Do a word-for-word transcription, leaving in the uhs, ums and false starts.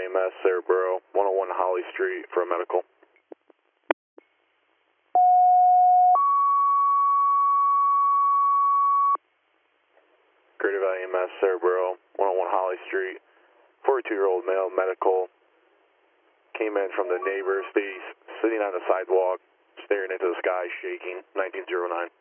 Valley E M S, Cerebro, one oh one Holly Street for a medical. Greater Valley E M S, Cerebro, one oh one Holly Street, forty-two-year-old male, medical. Came in from the neighbor, stays sitting on the sidewalk, staring into the sky, shaking, nineteen oh nine.